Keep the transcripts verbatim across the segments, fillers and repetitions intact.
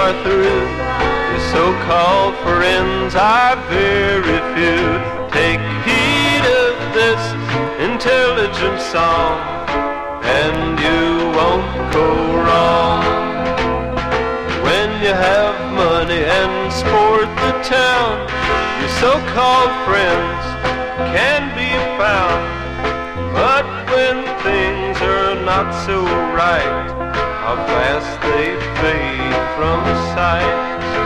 are through. Your so-called friends are very few. Take heed of this intelligent song, and you won't go wrong. When you have money and sport the town, your so-called friends can be found. But when things are not so right, how fast they fade from sight.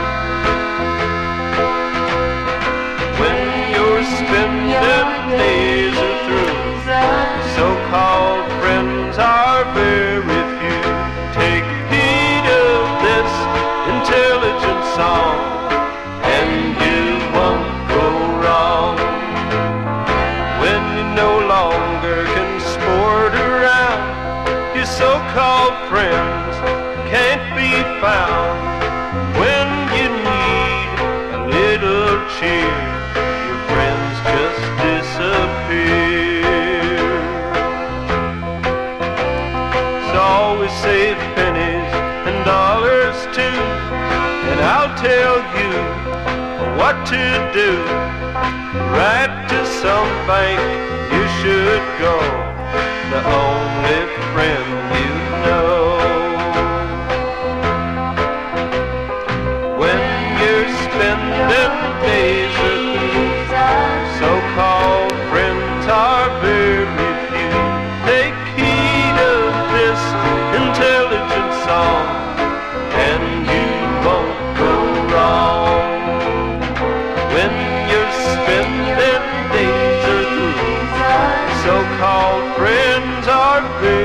When your spending days are through, so-called friends are very few. Take heed of this intelligent song, and you won't go wrong. When you no longer can sport around, your so-called friends can't be found. When you need a little cheer, your friends just disappear. So always save pennies and dollars too, and I'll tell you what to do. Right to some bank you should go, the only friend you know. When you're spending days are through, so-called friends are very few. Take heed of this intelligent song, and you won't go wrong. When you're spending days are through, so-called friends are very